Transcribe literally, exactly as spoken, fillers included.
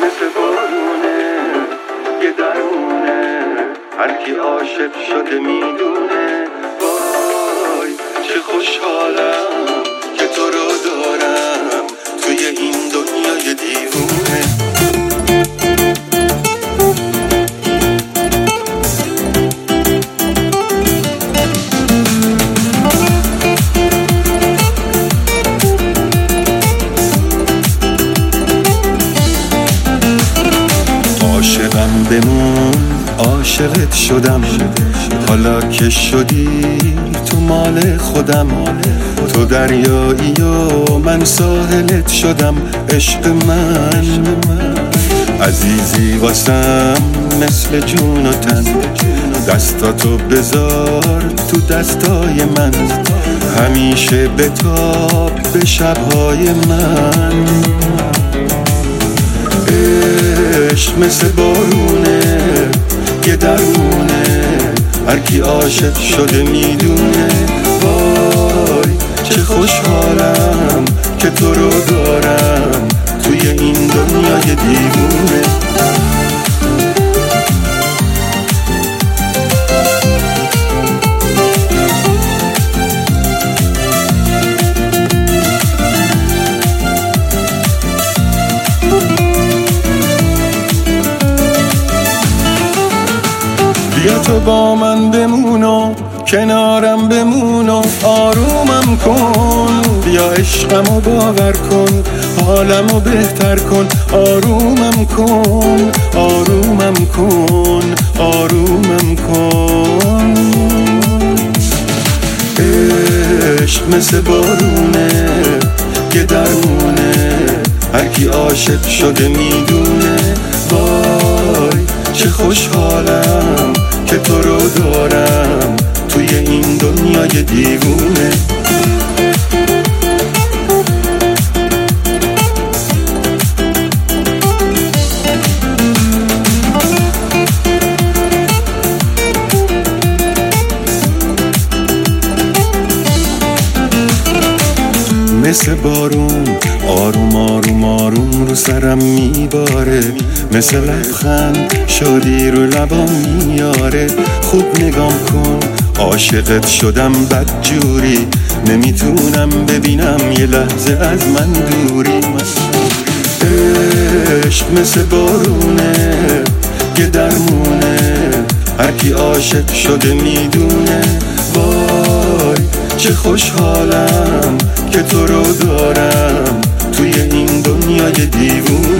مثل بارونه یه درمونه، هر کی عاشق شده میدونه. وای چه خوشحالم که تو رو دارم توی این دنیای دیوونه. عاشقم بمون، عاشقت شدم، حالا که شدی تو مال خودم. تو دریایی و من ساحلت شدم، عشق من عزیزی واسم مثل جون و تن. دستاتو بذار تو دستای من، همیشه بتاب به شبهای من. عشق مثل بارونه یه درمونه، هر کی عاشق شده میدونه. وای چه خوشحالم که تو رو دارم توی این دنیای دیوونه. بیا تو با من بمون و کنارم بمون و آرومم کن. بیا عشقمو باور کن، حالمو بهتر کن. آرومم کن، آرومم کن، آرومم کن. عشق مثل بارونه یه درمونه، هر کی عاشق شده میدونه. وای چه خوشحالم که تو رو دارم توی این دنیای دیوونه. مثل بارون آروم آروم آروم رو سرم میباره، مثل لبخند شادی رو لبام میاره. خوب نگام کن، عاشقت شدم بدجوری، نمیتونم ببینم یه لحظه از من دوری. عشق مثل بارونه یه درمونه، هر کی عاشق شده میدونه. وای چه خوشحالم که تو رو دارم توی این دنیای دیوونه.